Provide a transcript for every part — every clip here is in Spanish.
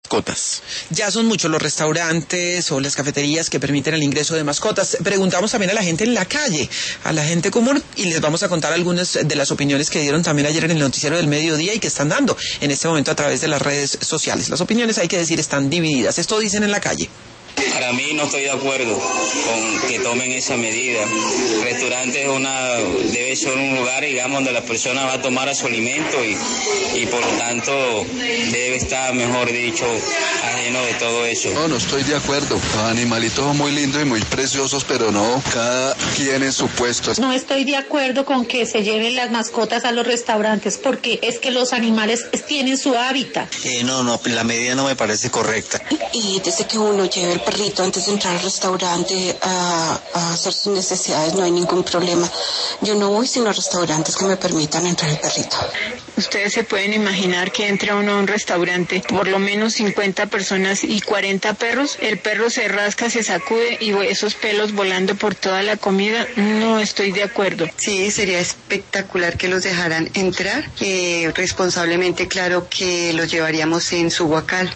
mascotas. Ya son muchos los restaurantes o las cafeterías que permiten el ingreso de mascotas. Preguntamos también a la gente en la calle, a la gente común, y les vamos a contar algunas de las opiniones que dieron también ayer en el noticiero del mediodía y que están dando en este momento a través de las redes sociales. Las opiniones, hay que decir, están divididas. Esto dicen en la calle. Para mí no estoy de acuerdo con que tomen esa medida. El restaurante debe ser un lugar, digamos, donde la persona va a tomar su alimento y por lo tanto debe estar, mejor dicho, ajeno de todo eso. No estoy de acuerdo. Los animalitos son muy lindos y muy preciosos, pero no, cada quien en su puesto. No estoy de acuerdo con que se lleven las mascotas a los restaurantes, porque es que los animales tienen su hábitat. No, la medida no me parece correcta. Y desde que uno lleve el perrito antes de entrar al restaurante a hacer sus necesidades, no hay ningún problema. Yo no voy sino a restaurantes que me permitan entrar el perrito. Ustedes se pueden imaginar que entra uno a un restaurante, por lo menos 50 personas y 40 perros, el perro se rasca, se sacude y esos pelos volando por toda la comida. No estoy de acuerdo. Sí, sería espectacular que los dejaran entrar. Responsablemente, claro que los llevaríamos en su guacal.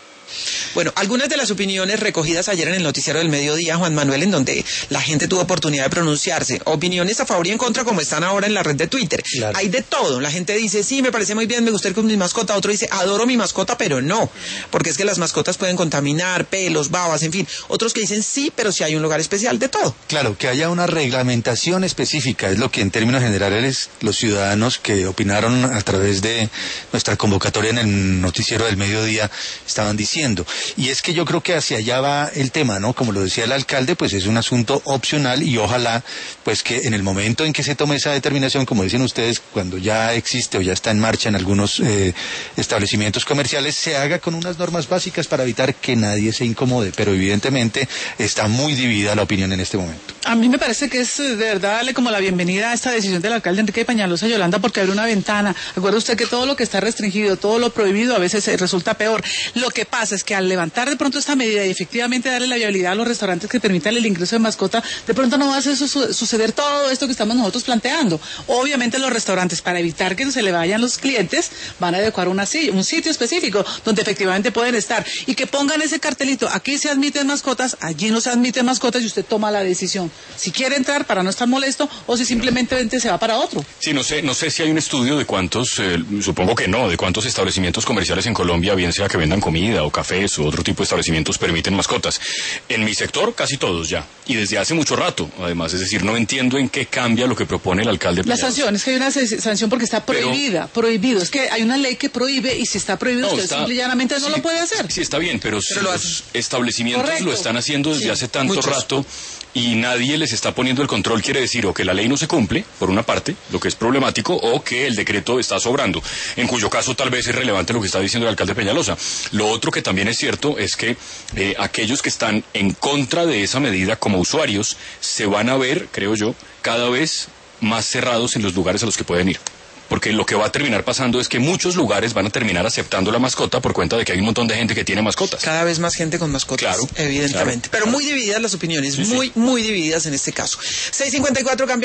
Bueno, algunas de las opiniones recogidas ayer en el noticiero del mediodía, Juan Manuel, en donde la gente tuvo oportunidad de pronunciarse. Opiniones a favor y en contra, como están ahora en la red de Twitter. Claro. Hay de todo. La gente dice, sí, me parece muy bien, me gusta ir con mi mascota. Otro dice, adoro mi mascota, pero no. Porque es que las mascotas pueden contaminar, pelos, babas, en fin. Otros que dicen, sí, pero sí hay un lugar especial, de todo. Claro, que haya una reglamentación específica, es lo que en términos generales los ciudadanos que opinaron a través de nuestra convocatoria en el noticiero del mediodía estaban diciendo. Y es que yo creo que hacia allá va el tema, ¿no? Como lo decía el alcalde, pues es un asunto opcional y ojalá, pues que en el momento en que se tome esa determinación, como dicen ustedes, cuando ya existe o ya está en marcha en algunos establecimientos comerciales, se haga con unas normas básicas para evitar que nadie se incomode. Pero evidentemente está muy dividida la opinión en este momento. A mí me parece que es de verdad darle como la bienvenida a esta decisión del alcalde Enrique Peñalosa, Yolanda, porque abre una ventana. Recuerda usted que todo lo que está restringido, todo lo prohibido a veces resulta peor. Lo que pasa es que al levantar de pronto esta medida y efectivamente darle la viabilidad a los restaurantes que permitan el ingreso de mascota, de pronto no va a hacer suceder todo esto que estamos nosotros planteando. Obviamente los restaurantes, para evitar que se le vayan los clientes, van a adecuar un sitio específico donde efectivamente pueden estar y que pongan ese cartelito, aquí se admiten mascotas, allí no se admiten mascotas, y usted toma la decisión si quiere entrar para no estar molesto o si simplemente se va para otro. Sí, no sé si hay un estudio de cuántos, supongo que no, de cuántos establecimientos comerciales en Colombia, bien sea que vendan comida o cafés o otro tipo de establecimientos, permiten mascotas. En mi sector casi todos ya, y desde hace mucho rato además, es decir, no entiendo en qué cambia lo que propone el alcalde. La sanción, es que hay una sanción porque está prohibido, es que hay una ley que prohíbe y si está prohibido usted simple y llanamente no lo puede hacer. Sí, está bien, pero si los establecimientos lo están haciendo desde hace tanto rato y nadie les está poniendo el control, quiere decir o que la ley no se cumple, por una parte, lo que es problemático, o que el decreto está sobrando, en cuyo caso tal vez es relevante lo que está diciendo el alcalde Peñalosa. Lo otro que también es cierto es que aquellos que están en contra de esa medida como usuarios se van a ver, creo yo, cada vez más cerrados en los lugares a los que pueden ir. Porque lo que va a terminar pasando es que muchos lugares van a terminar aceptando la mascota por cuenta de que hay un montón de gente que tiene mascotas. Cada vez más gente con mascotas, claro, evidentemente. Claro. Pero muy divididas las opiniones, muy divididas en este caso. 6:54 cambia.